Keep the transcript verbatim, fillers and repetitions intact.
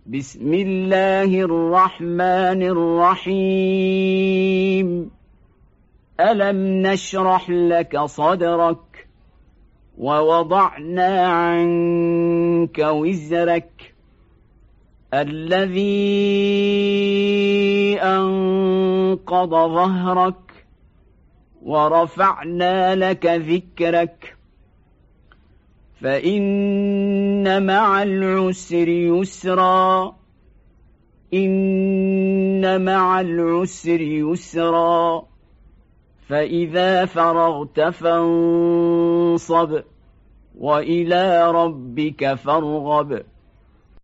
بسم الله الرحمن الرحيم ألم نشرح لك صدرك ووضعنا عنك وزرك الذي أنقض ظهرك ورفعنا لك ذكرك فإن مع العسر يسرا إن مع العسر يسرا فإذا فرغت فانصب وإلى ربك فارغب.